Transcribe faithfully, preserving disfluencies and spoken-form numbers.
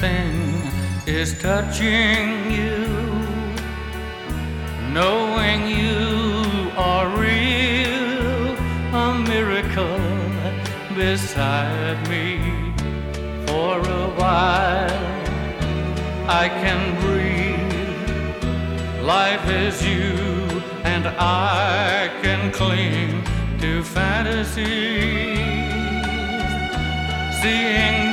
everything is touching you. Knowing you are real, a miracle beside me. For a while I can breathe. Life is you, and I can cling to fantasies. Seeing